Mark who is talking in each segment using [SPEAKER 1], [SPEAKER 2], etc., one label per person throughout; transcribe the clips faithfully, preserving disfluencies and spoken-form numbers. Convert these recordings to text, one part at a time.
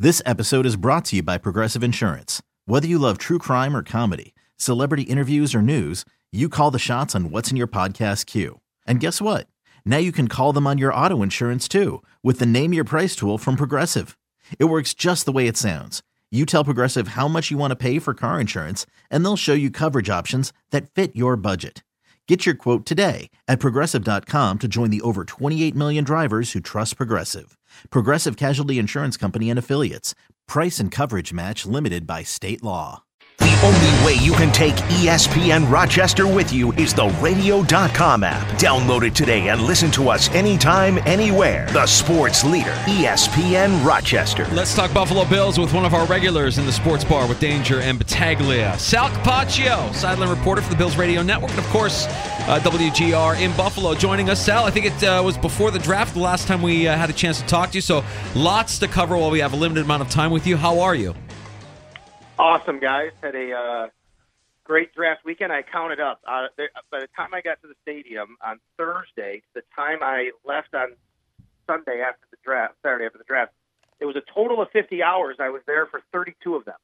[SPEAKER 1] This episode is brought to you by Progressive Insurance. Whether you love true crime or comedy, celebrity interviews or news, you call the shots on what's in your podcast queue. And guess what? Now you can call them on your auto insurance too with the Name Your Price tool from Progressive. It works just the way it sounds. You tell Progressive how much you want to pay for car insurance, and they'll show you coverage options that fit your budget. Get your quote today at Progressive dot com to join the over twenty-eight million drivers who trust Progressive. Progressive Casualty Insurance Company and Affiliates. Price and coverage match limited by state law.
[SPEAKER 2] The only way you can take E S P N Rochester with you is the radio dot com app. Download it today and listen to us anytime, anywhere. The sports leader, E S P N Rochester.
[SPEAKER 3] Let's talk Buffalo Bills with one of our regulars in the sports bar with Danger and Battaglia. Sal Capaccio, sideline reporter for the Bills Radio Network, and of course, uh, W G R in Buffalo, joining us. Sal, I think it uh, was before the draft the last time we uh, had a chance to talk to you, so lots to cover while we have a limited amount of time with you. How are you?
[SPEAKER 4] Awesome, guys. Had a uh, great draft weekend. I counted up. Uh, there, by the time I got to the stadium on Thursday, the time I left on Sunday after the draft, Saturday after the draft, it was a total of fifty hours. I was there for thirty-two of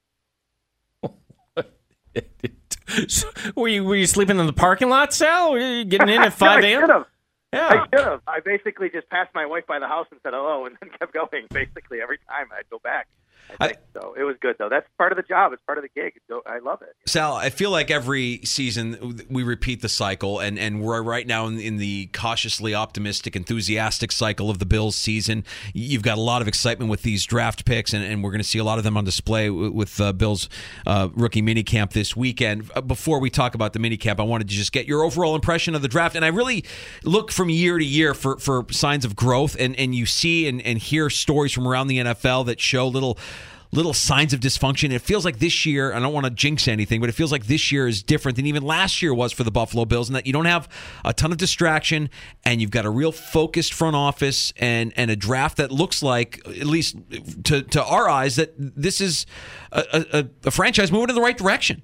[SPEAKER 4] them.
[SPEAKER 5] were, you, were you sleeping in the parking lot, Sal? Were you getting in at five a.m.?
[SPEAKER 4] I should have.
[SPEAKER 5] Yeah.
[SPEAKER 4] I should have. I basically just passed my wife by the house and said hello and then kept going, basically, every time I'd go back. I think I, so. It was good, though. That's part of the job. It's part of the gig. I love it.
[SPEAKER 3] Sal, I feel like every season we repeat the cycle, and, and we're right now in, in the cautiously optimistic, enthusiastic cycle of the Bills season. You've got a lot of excitement with these draft picks, and, and we're going to see a lot of them on display with uh, Bills' uh, rookie minicamp this weekend. Before we talk about the minicamp, I wanted to just get your overall impression of the draft, and I really look from year to year for, for signs of growth, and, and you see and, and hear stories from around the N F L that show little little signs of dysfunction. It feels like this year, I don't want to jinx anything, but it feels like this year is different than even last year was for the Buffalo Bills, and that you don't have a ton of distraction, and you've got a real focused front office and, and a draft that looks like, at least to, to our eyes, that this is a, a, a franchise moving in the right direction.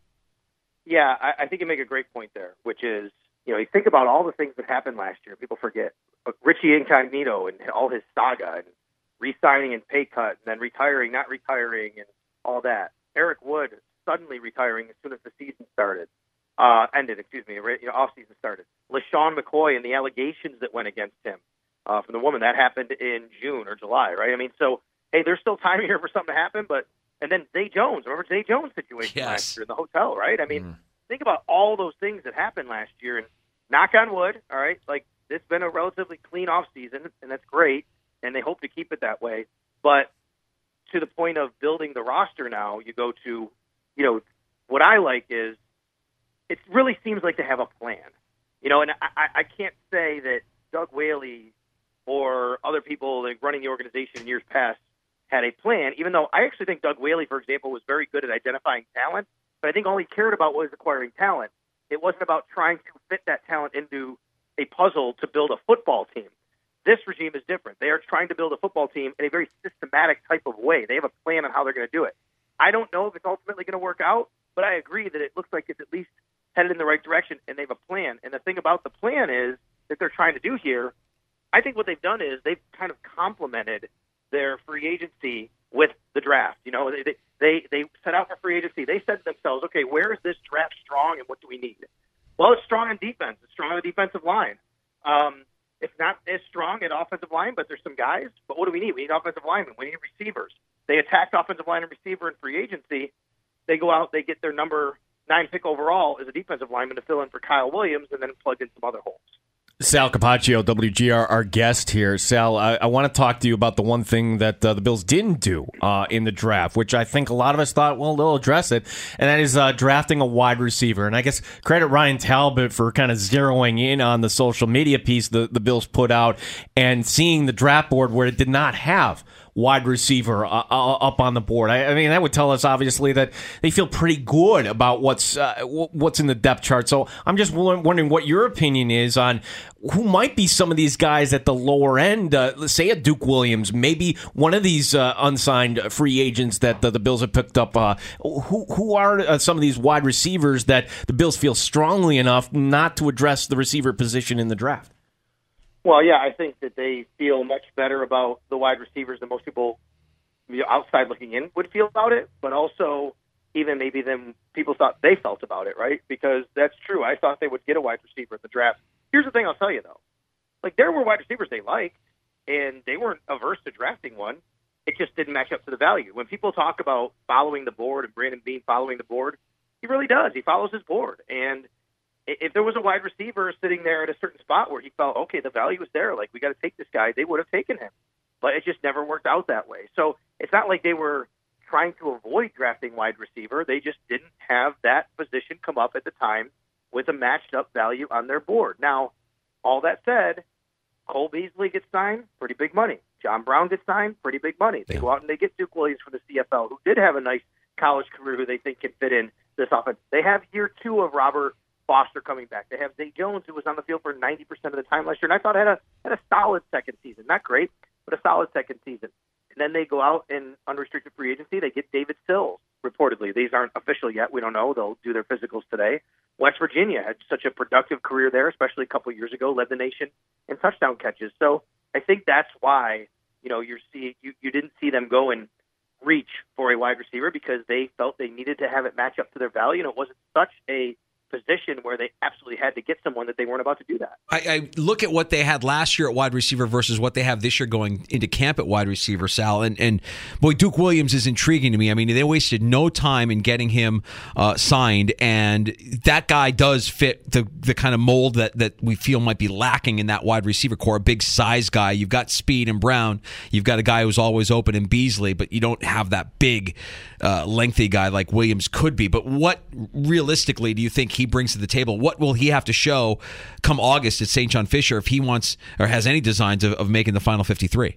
[SPEAKER 4] Yeah, I, I think you make a great point there, which is, you know, you think about all the things that happened last year. People forget. Richie Incognito and all his saga, and re-signing and pay cut, and then retiring, not retiring, and all that. Eric Wood suddenly retiring as soon as the season started, uh, ended, excuse me, you know, off-season started. LaShawn McCoy and the allegations that went against him uh, from the woman, that happened in June or July, right? I mean, so, hey, there's still time here for something to happen, but, and then Zay Jones, remember Zay Jones' situation
[SPEAKER 3] yes.
[SPEAKER 4] last year in the hotel, right? I mean,
[SPEAKER 3] mm.
[SPEAKER 4] think about all those things that happened last year, and knock on wood, all right, like, it's been a relatively clean off-season, and that's great, and they hope to keep it that way. But to the point of building the roster now, you go to, you know, what I like is it really seems like they have a plan. You know, and I, I can't say that Doug Whaley or other people like running the organization in years past had a plan, even though I actually think Doug Whaley, for example, was very good at identifying talent, but I think all he cared about was acquiring talent. It wasn't about trying to fit that talent into a puzzle to build a football team. This regime is different. They are trying to build a football team in a very systematic type of way. They have a plan on how they're going to do it. I don't know if it's ultimately going to work out, but I agree that it looks like it's at least headed in the right direction, and they have a plan. And the thing about the plan is that they're trying to do here, I think what they've done is they've kind of complemented their free agency with the draft. You know, they they they set out for free agency. They said to themselves, okay, where is this draft strong and what do we need? Well, it's strong on defense. It's strong on the defensive line. Um, It's not as strong at offensive line, but there's some guys. But what do we need? We need offensive linemen. We need receivers. They attacked offensive line and receiver in free agency. They go out, they get their number nine pick overall as a defensive lineman to fill in for Kyle Williams, and then plug in some other holes.
[SPEAKER 5] Sal Capaccio, W G R, our guest here. Sal, I, I want to talk to you about the one thing that uh, the Bills didn't do uh, in the draft, which I think a lot of us thought, well, they'll address it, and that is uh, drafting a wide receiver. And I guess credit Ryan Talbot for kind of zeroing in on the social media piece the, the Bills put out and seeing the draft board where it did not have wide receiver uh, uh, up on the board. I, I mean, that would tell us obviously that they feel pretty good about what's uh, w- what's in the depth chart. So I'm just w- wondering what your opinion is on who might be some of these guys at the lower end. Uh, let's say a Duke Williams, maybe one of these uh, unsigned free agents that uh, the Bills have picked up. Uh, who who are uh, some of these wide receivers that the Bills feel strongly enough not to address the receiver position in the draft?
[SPEAKER 4] Well, yeah, I think that they feel much better about the wide receivers than most people, you the outside looking in would feel about it, but also even maybe than people thought they felt about it, right? Because that's true. I thought they would get a wide receiver in the draft. Here's the thing I'll tell you, though. Like, there were wide receivers they liked, and they weren't averse to drafting one. It just didn't match up to the value. When people talk about following the board and Brandon Beane following the board, he really does. He follows his board. And if there was a wide receiver sitting there at a certain spot where he felt, okay, the value is there, like, we got to take this guy, they would have taken him. But it just never worked out that way. So it's not like they were trying to avoid drafting wide receiver. They just didn't have that position come up at the time with a matched up value on their board. Now, all that said, Cole Beasley gets signed, pretty big money. John Brown gets signed, pretty big money. They go out and they get Duke Williams from the C F L, who did have a nice college career, who they think can fit in this offense. They have year two of Robert Foster coming back. They have Zay Jones, who was on the field for ninety percent of the time last year, and I thought had a had a solid second season. Not great, but a solid second season. And then they go out in unrestricted free agency. They get David Sills, reportedly. These aren't official yet. We don't know. They'll do their physicals today. West Virginia had such a productive career there, especially a couple of years ago, led the nation in touchdown catches. So I think that's why, you know, you're see, you, you didn't see them go and reach for a wide receiver, because they felt they needed to have it match up to their value, and it wasn't such a position where they absolutely had to get someone that they weren't about to do that.
[SPEAKER 3] I, I look at what they had last year at wide receiver versus what they have this year going into camp at wide receiver, Sal, and, and boy, Duke Williams is intriguing to me. I mean, they wasted no time in getting him uh, signed, and that guy does fit the the kind of mold that, that we feel might be lacking in that wide receiver core, a big size guy. You've got speed in Brown. You've got a guy who's always open in Beasley, but you don't have that big, uh, lengthy guy like Williams could be. But what realistically do you think he brings to the table? What will he have to show come August at Saint John Fisher if he wants or has any designs of, of making the final fifty-three?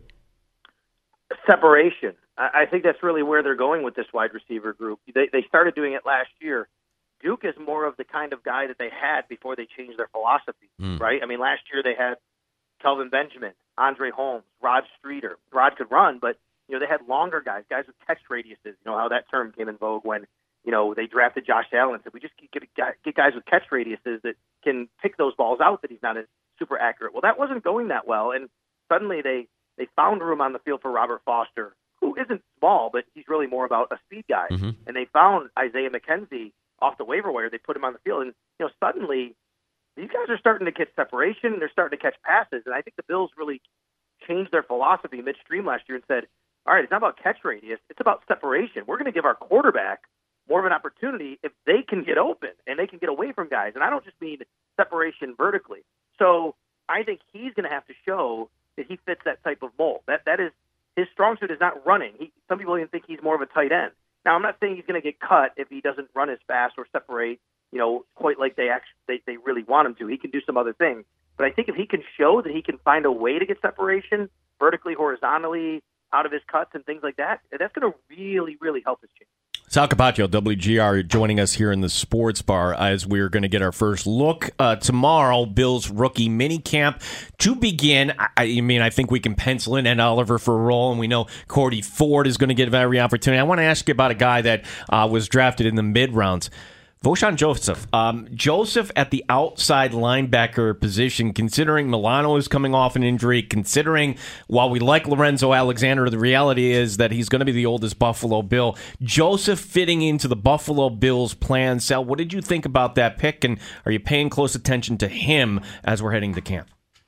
[SPEAKER 4] Separation. I think that's really where they're going with this wide receiver group. They, they started doing it last year. Duke is more of the kind of guy that they had before they changed their philosophy, mm. right? I mean, last year they had Kelvin Benjamin, Andre Holmes, Rod Streeter. Rod could run, but you know they had longer guys, guys with catch radiuses. You know how that term came in vogue when you know, they drafted Josh Allen. So we just get, get guys with catch radiuses that can pick those balls out that he's not as super accurate. Well, that wasn't going that well. And suddenly they, they found room on the field for Robert Foster, who isn't small, but he's really more about a speed guy. Mm-hmm. And they found Isaiah McKenzie off the waiver wire. They put him on the field. And, you know, suddenly these guys are starting to get separation. They're starting to catch passes. And I think the Bills really changed their philosophy midstream last year and said, all right, it's not about catch radius. It's about separation. We're going to give our quarterback more of an opportunity if they can get open and they can get away from guys. And I don't just mean separation vertically. So I think he's going to have to show that he fits that type of mold. That that is his strong suit is not running. He, some people even think he's more of a tight end. Now, I'm not saying he's going to get cut if he doesn't run as fast or separate, you know, quite like they actually they, they really want him to. He can do some other things. But I think if he can show that he can find a way to get separation vertically, horizontally, out of his cuts and things like that, that's going to really, really help his team.
[SPEAKER 5] Sal Capaccio, W G R, joining us here in the Sports Bar as we're going to get our first look uh, tomorrow. Bills rookie minicamp to begin. I, I mean, I think we can pencil in Ed Oliver for a role, and we know Cordy Ford is going to get every opportunity. I want to ask you about a guy that uh, was drafted in the mid rounds. Vosean Joseph. Um, Joseph at the outside linebacker position, considering Milano is coming off an injury, considering while we like Lorenzo Alexander, the reality is that he's going to be the oldest Buffalo Bill. Joseph fitting into the Buffalo Bills' plan. Sal, what did you think about that pick, and are you paying close attention to him as we're heading to camp?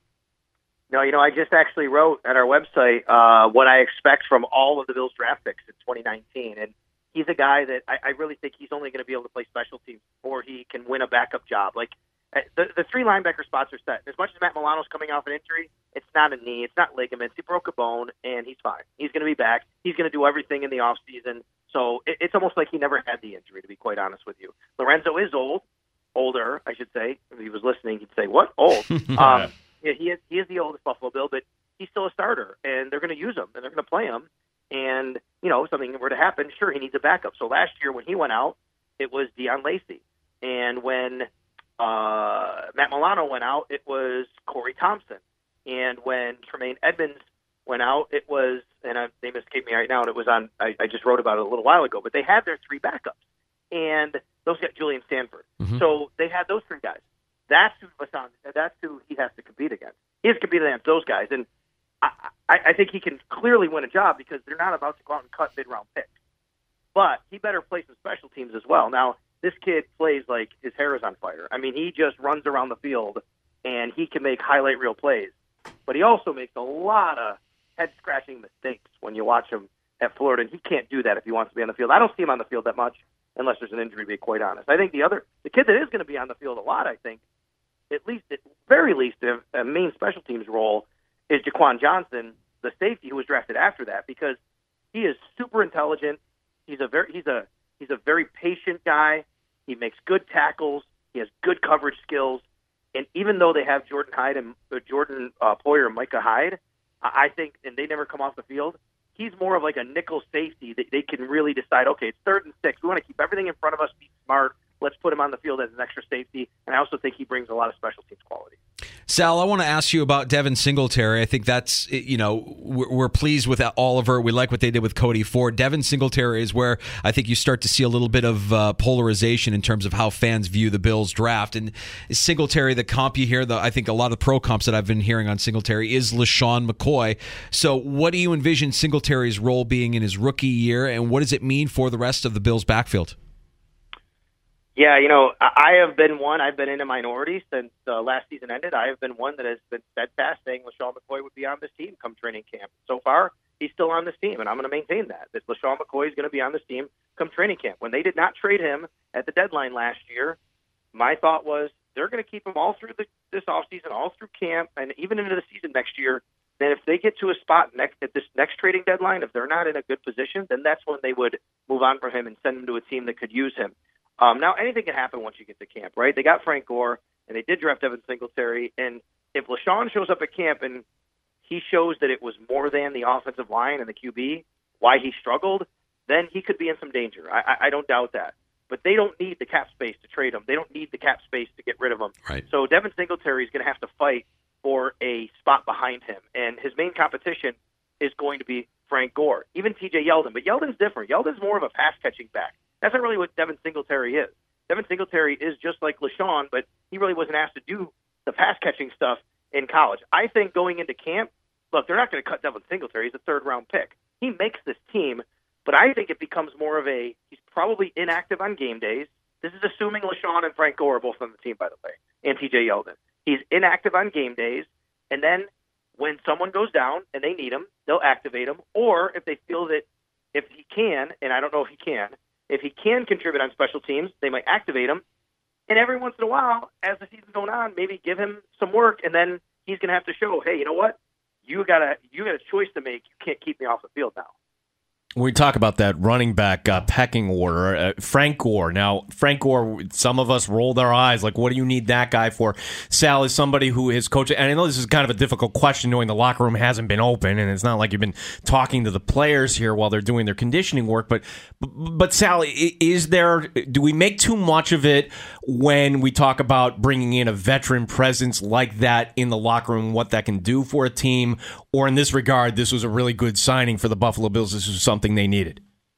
[SPEAKER 4] No, you know, I just actually wrote at our website uh, what I expect from all of the Bills draft picks in twenty nineteen, and he's a guy that I, I really think he's only going to be able to play special teams before he can win a backup job. Like the, the three linebacker spots are set. As much as Matt Milano's coming off an injury, it's not a knee, it's not ligaments. He broke a bone, and he's fine. He's going to be back. He's going to do everything in the off season. So it, it's almost like he never had the injury, to be quite honest with you. Lorenzo is old, older, I should say. If he was listening, he'd say, "What? Old?" um, yeah, he is. He is the oldest Buffalo Bill, but he's still a starter, and they're going to use him, and they're going to play him. And, you know, something were to happen, sure, he needs a backup. So last year when he went out, it was Deion Lacey. And when uh, Matt Milano went out, it was Corey Thompson. And when Tremaine Edmonds went out, it was, and I, they escape me right now, and it was on, I, I just wrote about it a little while ago, but they had their three backups. And those got Julian Stanford. Mm-hmm. So they had those three guys. That's who, that's who he has to compete against. He has to compete against those guys. And I, I, I think he can clearly win a job because they're not about to go out and cut mid-round picks. But he better play some special teams as well. Now, this kid plays like his hair is on fire. I mean, he just runs around the field, and he can make highlight reel plays. But he also makes a lot of head-scratching mistakes when you watch him at Florida, and he can't do that if he wants to be on the field. I don't see him on the field that much unless there's an injury, to be quite honest. I think the other, the kid that is going to be on the field a lot, I think, at least, at very least, a, a main special teams role is Jaquan Johnson, the safety who was drafted after that, because he is super intelligent. He's a very he's a he's a very patient guy. He makes good tackles. He has good coverage skills. And even though they have Jordan Hyde and uh, Jordan uh, Poyer and Micah Hyde, I think, and they never come off the field, he's more of like a nickel safety that they can really decide, okay, it's third and six. We want to keep everything in front of us, be smart. Let's put him on the field as an extra safety. And I also think he brings a lot of special teams quality.
[SPEAKER 3] Sal, I want to ask you about Devin Singletary. I think that's, you know, we're, we're pleased with Oliver. We like what they did with Cody Ford. Devin Singletary is where I think you start to see a little bit of uh, polarization in terms of how fans view the Bills draft. And Singletary, the comp you hear, the, I think a lot of the pro comps that I've been hearing on Singletary is LaShawn McCoy. So what do you envision Singletary's role being in his rookie year, and what does it mean for the rest of the Bills' backfield?
[SPEAKER 4] Yeah, you know, I have been one, I've been in a minority since uh, last season ended. I have been one that has been steadfast saying LaShawn McCoy would be on this team come training camp. So far, he's still on this team, and I'm going to maintain that, that LaShawn McCoy is going to be on this team come training camp. When they did not trade him at the deadline last year, my thought was they're going to keep him all through the, this offseason, all through camp, and even into the season next year. Then if they get to a spot next at this next trading deadline, if they're not in a good position, then that's when they would move on from him and send him to a team that could use him. Um, now, anything can happen once you get to camp, right? They got Frank Gore, and they did draft Devin Singletary. And if LaShawn shows up at camp and he shows that it was more than the offensive line and the Q B, why he struggled, then he could be in some danger. I, I, I don't doubt that. But they don't need the cap space to trade him. They don't need the cap space to get rid of him.
[SPEAKER 3] Right.
[SPEAKER 4] So Devin Singletary is going to have to fight for a spot behind him. And his main competition is going to be Frank Gore, even T J Yeldon. But Yeldon's different. Yeldon's more of a pass-catching back. That's not really what Devin Singletary is. Devin Singletary is just like LaShawn, but he really wasn't asked to do the pass-catching stuff in college. I think going into camp, look, they're not going to cut Devin Singletary. He's a third-round pick. He makes this team, but I think it becomes more of a – he's probably inactive on game days. This is assuming LaShawn and Frank Gore are both on the team, by the way, and T J Yeldon. He's inactive on game days, and then when someone goes down and they need him, they'll activate him, or if they feel that if he can, and I don't know if he can – if he can contribute on special teams, they might activate him. And every once in a while, as the season's going on, maybe give him some work, and then he's going to have to show, hey, you know what? You got a you got a choice to make. You can't keep me off the field now.
[SPEAKER 5] When we talk about that running back uh, pecking order, uh, Frank Gore. Now, Frank Gore, some of us rolled our eyes, like, what do you need that guy for? Sal is somebody who is coaching, and I know this is kind of a difficult question knowing the locker room hasn't been open, and it's not like you've been talking to the players here while they're doing their conditioning work, but, but Sal, is there, do we make too much of it when we talk about bringing in a veteran presence like that in the locker room, what that can do for a team? Or in this regard, this was a really good signing for the Buffalo Bills. This was something they needed.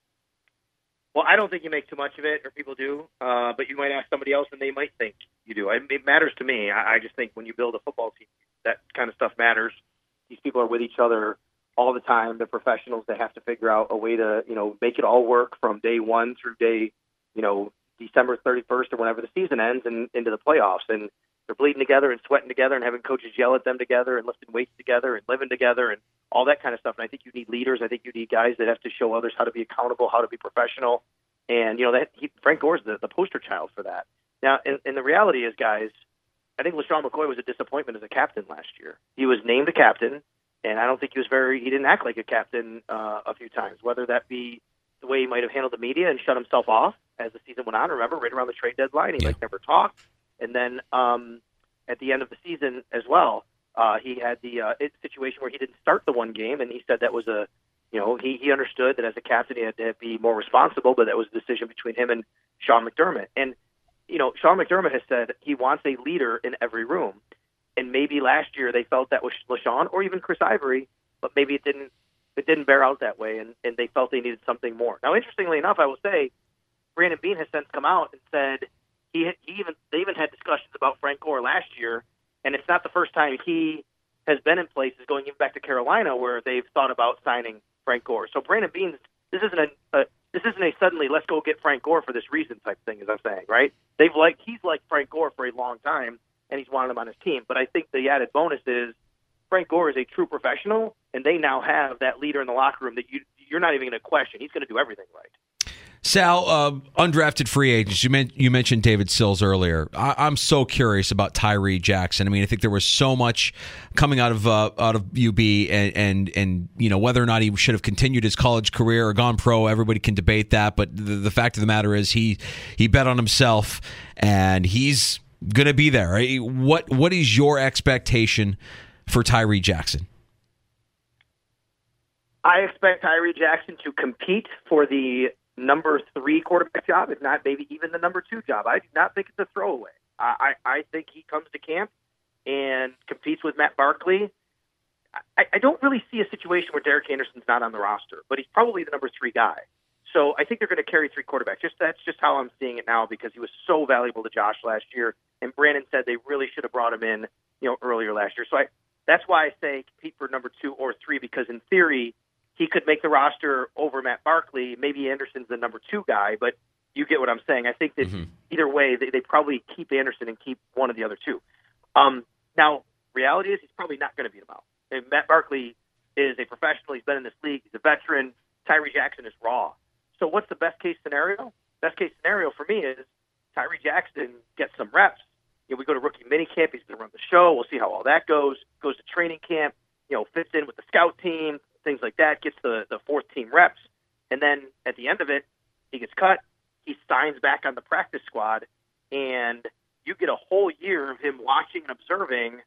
[SPEAKER 4] Well, I don't think you make too much of it, or people do, uh, but you might ask somebody else and they might think you do. I, it matters to me. I, I just think when you build a football team, that kind of stuff matters. These people are with each other all the time. They're professionals. They have to figure out a way to, you know, make it all work from day one through day, you know, December thirty-first or whenever the season ends and into the playoffs. And they're bleeding together and sweating together and having coaches yell at them together and lifting weights together and living together and all that kind of stuff. And I think you need leaders. I think you need guys that have to show others how to be accountable, how to be professional. And, you know, that he, Frank Gore's the, the poster child for that. Now, and, and the reality is, guys, I think LaShawn McCoy was a disappointment as a captain last year. He was named a captain, and I don't think he was very – he didn't act like a captain uh, a few times, whether that be the way he might have handled the media and shut himself off as the season went on. Remember, right around the trade deadline, he, yeah. like, never talked. And then um, at the end of the season as well, uh, he had the uh, situation where he didn't start the one game, and he said that was a, you know, he, he understood that as a captain he had to be more responsible, but that was a decision between him and Sean McDermott. And, you know, Sean McDermott has said he wants a leader in every room. And maybe last year they felt that was LaShawn or even Chris Ivory, but maybe it didn't it didn't bear out that way, and, and they felt they needed something more. Now, interestingly enough, I will say, Brandon Beane has since come out and said he, he even they even had discussions about Frank Gore last year, and it's not the first time he has been in places going even back to Carolina where they've thought about signing Frank Gore. So Brandon Beane, this isn't a, a this isn't a suddenly let's go get Frank Gore for this reason type thing, as I'm saying, right? They've liked he's liked Frank Gore for a long time, and he's wanted him on his team. But I think the added bonus is Frank Gore is a true professional, and they now have that leader in the locker room that you you're not even going to question. He's going to do everything right.
[SPEAKER 3] Sal, uh, undrafted free agents. You, men- you mentioned David Sills earlier. I- I'm so curious about Tyree Jackson. I mean, I think there was so much coming out of uh, out of U B, and, and and you know whether or not he should have continued his college career or gone pro. Everybody can debate that, but the, the fact of the matter is he he bet on himself, and he's going to be there. Right? What what is your expectation for Tyree Jackson?
[SPEAKER 4] I expect Tyree Jackson to compete for the number three quarterback job, if not maybe even the number two job. I do not think it's a throwaway. I, I, I think he comes to camp and competes with Matt Barkley. I, I don't really see a situation where Derek Anderson's not on the roster, but he's probably the number three guy. So I think they're going to carry three quarterbacks. Just that's just how I'm seeing it now because he was so valuable to Josh last year, and Brandon said they really should have brought him in, you know, earlier last year. So I, that's why I say compete for number two or three because in theory he could make the roster over Matt Barkley. Maybe Anderson's the number two guy, but you get what I'm saying. I think that mm-hmm. either way, they, they probably keep Anderson and keep one of the other two. Um, now, reality is he's probably not going to beat him out. And Matt Barkley is a professional. He's been in this league. He's a veteran. Tyree Jackson is raw. So what's the best case scenario? Best case scenario for me is Tyree Jackson gets some reps. You know, we go to rookie minicamp. He's going to run the show. We'll see how all that goes. Goes to training camp. You know, fits in with the scout team. Things like that, gets the, the fourth team reps, and then at the end of it, he gets cut, he signs back on the practice squad, and you get a whole year of him watching and observing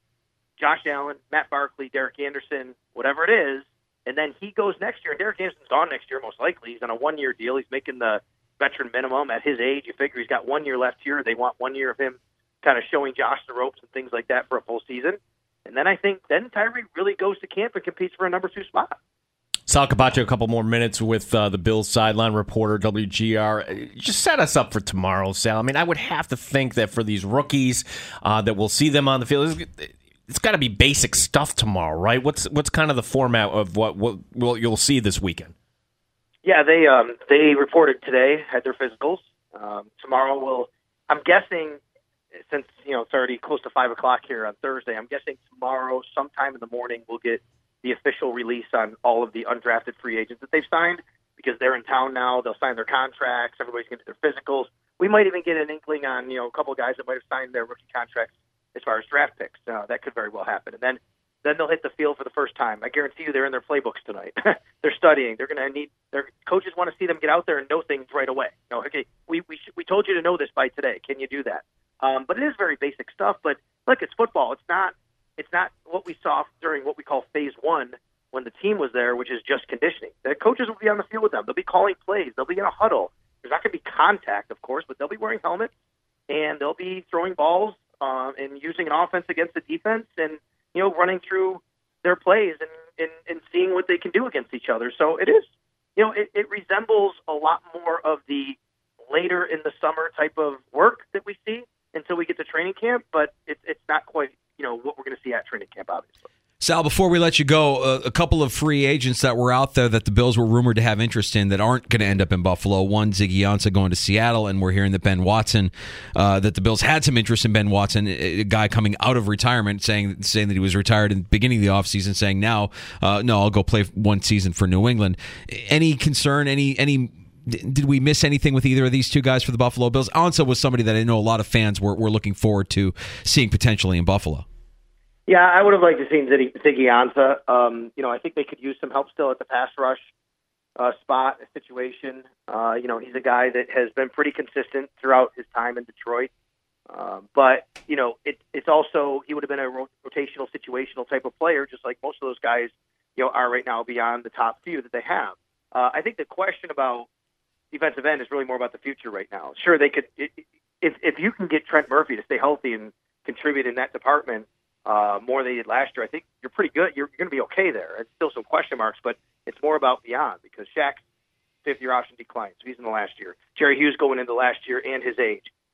[SPEAKER 4] Josh Allen, Matt Barkley, Derek Anderson, whatever it is, and then he goes next year, and Derek Anderson's gone next year most likely. He's on a one-year deal. He's making the veteran minimum at his age. You figure he's got one year left here. They want one year of him kind of showing Josh the ropes and things like that for a full season. And then I think then Tyree really goes to camp and competes for a number two spot.
[SPEAKER 5] Sal Capaccio, a couple more minutes with uh, the Bills sideline reporter, W G R. Just set us up for tomorrow, Sal. I mean, I would have to think that for these rookies uh, that we'll see them on the field, it's, it's got to be basic stuff tomorrow, right? What's what's kind of the format of what, what, what you'll see this weekend?
[SPEAKER 4] Yeah, they um, they reported today, had their physicals. Um, tomorrow will, I'm guessing, since you know it's already close to five o'clock here on Thursday, I'm guessing tomorrow, sometime in the morning, we'll get the official release on all of the undrafted free agents that they've signed because they're in town now. They'll sign their contracts. Everybody's going to do their physicals. We might even get an inkling on you know a couple of guys that might have signed their rookie contracts as far as draft picks. Uh, that could very well happen. And then then they'll hit the field for the first time. I guarantee you they're in their playbooks tonight. They're studying. They're going to need their coaches want to see them get out there and know things right away. You know, okay, we we sh- we told you to know this by today. Can you do that? Um, but it is very basic stuff. But look, it's football. It's not. It's not what we saw during what we call phase one when the team was there, which is just conditioning. The coaches will be on the field with them. They'll be calling plays. They'll be in a huddle. There's not going to be contact, of course, but they'll be wearing helmets and they'll be throwing balls um, and using an offense against the defense, and you know, running through their plays and, and, and seeing what they can do against each other. So it is, you know, it, it resembles a lot more of the later in the summer type of work that we see until we get to training camp, but it, it's not quite, you know, what we're going to see at training camp, obviously.
[SPEAKER 3] Sal, before we let you go, uh, a couple of free agents that were out there that the Bills were rumored to have interest in that aren't going to end up in Buffalo. One, Ziggy Ansah going to Seattle, and we're hearing that Ben Watson, uh, that the Bills had some interest in Ben Watson, a guy coming out of retirement, saying saying that he was retired in the beginning of the offseason, saying now, uh, no, I'll go play one season for New England. Any concern, any any... Did we miss anything with either of these two guys for the Buffalo Bills? Ansah was somebody that I know a lot of fans were, were looking forward to seeing potentially in Buffalo.
[SPEAKER 4] Yeah, I would have liked to see Ziggy, Ziggy Ansah. Um, you know, I think they could use some help still at the pass rush uh, spot situation. Uh, you know, he's a guy that has been pretty consistent throughout his time in Detroit. Uh, but, you know, it, it's also, he would have been a rotational, situational type of player, just like most of those guys, you know, are right now beyond the top few that they have. Uh, I think the question about defensive end is really more about the future right now. Sure, they could, if if you can get Trent Murphy to stay healthy and contribute in that department uh, more than he did last year, I think you're pretty good. You're, you're going to be okay there. It's still some question marks, but it's more about beyond because Shaq's fifth-year option declines. So he's in the last year. Jerry Hughes going into last year and his age.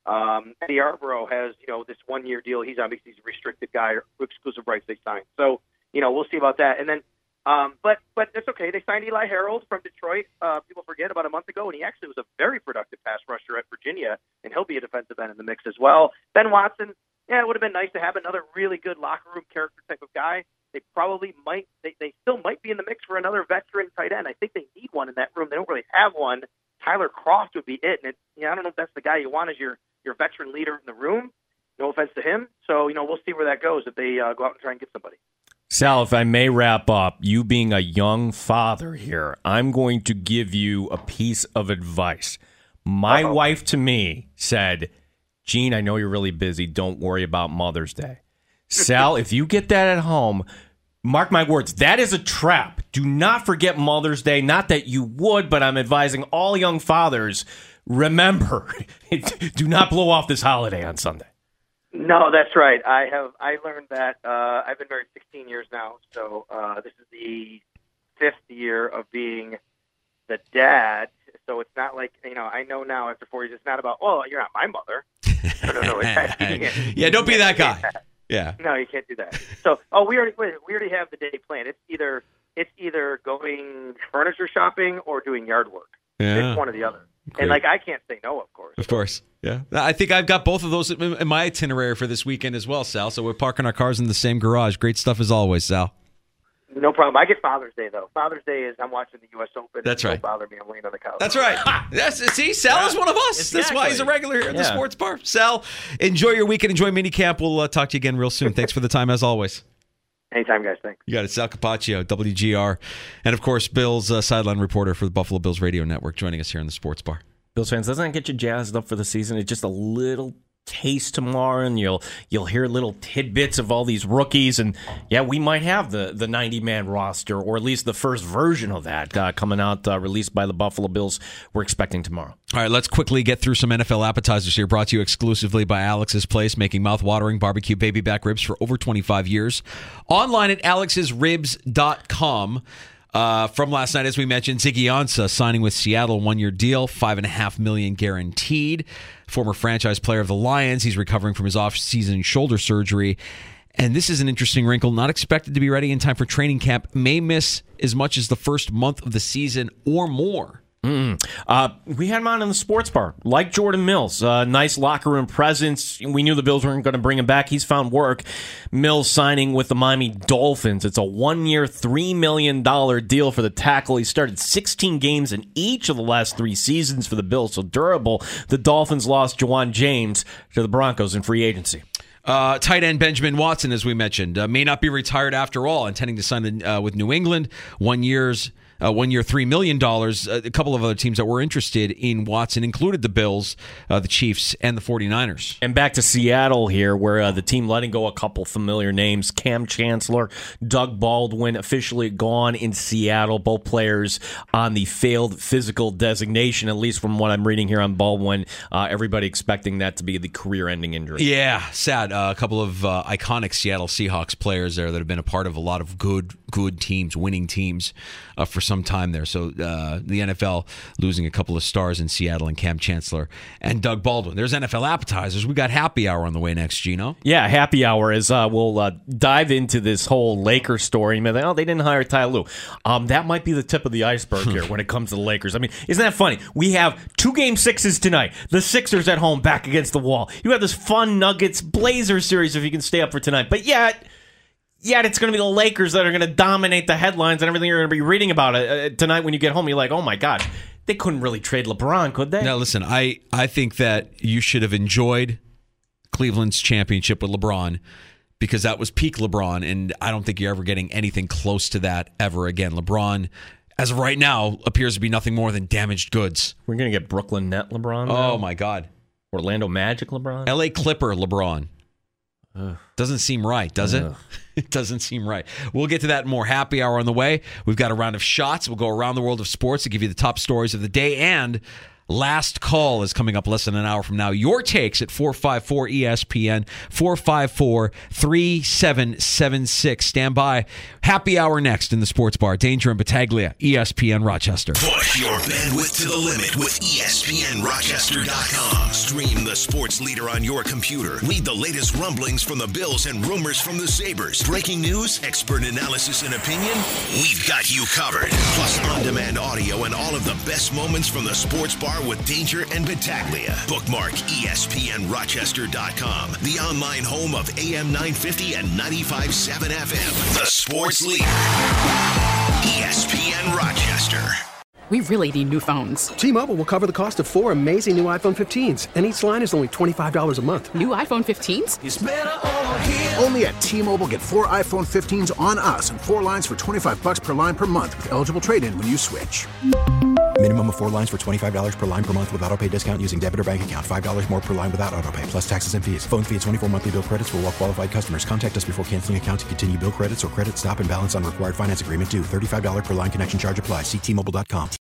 [SPEAKER 4] Um, Eddie Arborough has, you know, this one-year deal. He's obviously a restricted guy, or exclusive rights they signed. So, you know, we'll see about that. And then, um, but but it's okay. They signed Eli Harold from Detroit. Uh, people forget about a month ago, and he actually was a very productive pass rusher at Virginia, and he'll be a defensive end in the mix as well. Ben Watson, yeah, it would have been nice to have another really good locker room character type of guy. They probably might, they, they still might be in the mix for another veteran tight end. I think they need one in that room. They don't really have one. Tyler Kroft would be it. And it, you know, I don't know if that's the guy you want as your, your veteran leader in the room. No offense to him. So, you know, we'll see where that goes if they uh, go out and try and get somebody.
[SPEAKER 5] Sal, if I may wrap up, you being a young father here, I'm going to give you a piece of advice. My Uh-oh. wife to me said, Gene, I know you're really busy. Don't worry about Mother's Day. Sal, if you get that at home, mark my words, that is a trap. Do not forget Mother's Day. Not that you would, but I'm advising all young fathers, remember, do not blow off this holiday on Sunday.
[SPEAKER 4] No, that's right. I have I learned that. Uh, I've been married sixteen years now, so uh, this is the fifth year of being the dad. So it's not like, you know, I know now after four years, it's not about, oh, you're not my mother. No, no, no. It's,
[SPEAKER 3] yeah, don't be that guy. Yeah.
[SPEAKER 4] No, you can't do that. So, oh, we already we already have the day planned. It's either it's either going furniture shopping or doing yard work.
[SPEAKER 3] Yeah.
[SPEAKER 4] It's one or the other.
[SPEAKER 3] Great.
[SPEAKER 4] And like I can't say no, of course.
[SPEAKER 3] Of course. Yeah. I think I've got both of those in my itinerary for this weekend as well, Sal. So we're parking our cars in the same garage. Great stuff as always, Sal.
[SPEAKER 4] No problem. I get Father's Day, though. Father's Day is I'm watching the U S Open.
[SPEAKER 3] That's right.
[SPEAKER 4] Don't bother me. I'm laying on the couch.
[SPEAKER 3] That's right. That's, see, Sal yeah. is one of us. Exactly. That's why he's a regular here at yeah. the Sports Bar. Sal, enjoy your weekend. Enjoy minicamp. We'll uh, talk to you again real soon. Thanks for the time, as always.
[SPEAKER 4] Anytime, guys. Thanks.
[SPEAKER 3] You got it. Sal Capaccio, W G R. And, of course, Bill's uh, sideline reporter for the Buffalo Bills Radio Network, joining us here in the Sports Bar.
[SPEAKER 5] Bills fans, doesn't that get you jazzed up for the season? It's just a little taste tomorrow, and you'll you'll hear little tidbits of all these rookies, and yeah, we might have the the ninety-man roster, or at least the first version of that uh, coming out, uh, released by the Buffalo Bills. We're expecting tomorrow.
[SPEAKER 3] All right, let's quickly get through some N F L appetizers here, brought to you exclusively by Alex's Place, making mouth-watering barbecue baby back ribs for over twenty-five years. Online at alex's ribs dot com. Uh, from last night, as we mentioned, Ziggy Ansah signing with Seattle, one-year deal, five and a half million guaranteed. Former franchise player of the Lions, he's recovering from his off-season shoulder surgery. And this is an interesting wrinkle. Not expected to be ready in time for training camp. May miss as much as the first month of the season or more.
[SPEAKER 5] Mm. Uh, we had him on in the Sports Bar, like Jordan Mills. Uh, nice locker room presence. We knew the Bills weren't going to bring him back. He's found work. Mills signing with the Miami Dolphins. It's a one-year, three million dollars deal for the tackle. He started sixteen games in each of the last three seasons for the Bills, so durable. The Dolphins lost Juwan James to the Broncos in free agency.
[SPEAKER 3] Uh, tight end Benjamin Watson, as we mentioned, uh, may not be retired after all, intending to sign uh, with New England. One year's Uh, one year, three million dollars. Uh, a couple of other teams that were interested in Watson included the Bills, uh, the Chiefs, and the forty-niners.
[SPEAKER 5] And back to Seattle here, where uh, the team letting go a couple familiar names. Cam Chancellor, Doug Baldwin, officially gone in Seattle. Both players on the failed physical designation, at least from what I'm reading here on Baldwin. Uh, everybody expecting that to be the career-ending injury.
[SPEAKER 3] Yeah, sad. Uh, a couple of uh, iconic Seattle Seahawks players there that have been a part of a lot of good, good teams, winning teams uh, for some time there. So uh, the N F L losing a couple of stars in Seattle, and Cam Chancellor and Doug Baldwin. There's N F L appetizers. We got happy hour on the way next, Gino.
[SPEAKER 5] Yeah, happy hour is uh, we'll uh, dive into this whole Lakers story. Like, oh, they didn't hire Ty Lue. Um, that might be the tip of the iceberg here when it comes to the Lakers. I mean, isn't that funny? We have two game sixes tonight. The Sixers at home, back against the wall. You have this fun Nuggets Blazers series if you can stay up for tonight. But yet. Yet it's going to be the Lakers that are going to dominate the headlines and everything you're going to be reading about it uh, tonight when you get home. You're like, oh my gosh, they couldn't really trade LeBron, could they?
[SPEAKER 3] Now listen, I, I think that you should have enjoyed Cleveland's championship with LeBron, because that was peak LeBron, and I don't think you're ever getting anything close to that ever again. LeBron, as of right now, appears to be nothing more than damaged goods.
[SPEAKER 5] We're going to get Brooklyn Net LeBron now?
[SPEAKER 3] Oh my God.
[SPEAKER 5] Orlando Magic LeBron?
[SPEAKER 3] L A Clipper LeBron. Ugh. Doesn't seem right, does it?
[SPEAKER 5] Ugh.
[SPEAKER 3] It doesn't seem right. We'll get to that more. Happy hour on the way. We've got a round of shots. We'll go around the world of sports to give you the top stories of the day and Last call is coming up less than an hour from now. Your takes at four five four E S P N, four five four, three seven seven six. Stand by. Happy hour next in the Sports Bar. Danger and Battaglia, E S P N Rochester.
[SPEAKER 2] Push your bandwidth to the limit with E S P N Rochester dot com. Stream the sports leader on your computer. Read the latest rumblings from the Bills and rumors from the Sabres. Breaking news, expert analysis, and opinion. We've got you covered. Plus on-demand audio and all of the best moments from the Sports Bar with Danger and Battaglia. Bookmark E S P N Rochester dot com, the online home of A M nine fifty and ninety-five point seven F M. The sports leader. E S P N Rochester.
[SPEAKER 6] We really need new phones.
[SPEAKER 7] T-Mobile will cover the cost of four amazing new iPhone fifteens, and each line is only twenty-five dollars a month.
[SPEAKER 6] New iPhone fifteens?
[SPEAKER 8] It's better over here. Only at T-Mobile, get four iPhone fifteens on us and four lines for twenty-five dollars per line per month with eligible trade-in when you switch.
[SPEAKER 9] Minimum of four lines for twenty-five dollars per line per month with autopay discount using debit or bank account. five dollars more per line without autopay, plus taxes and fees. Phone fee at twenty-four monthly bill credits for well-qualified customers. Contact us before canceling account to continue bill credits or credit stop and balance on required finance agreement due. thirty-five dollars per line connection charge applies. See T Mobile dot com.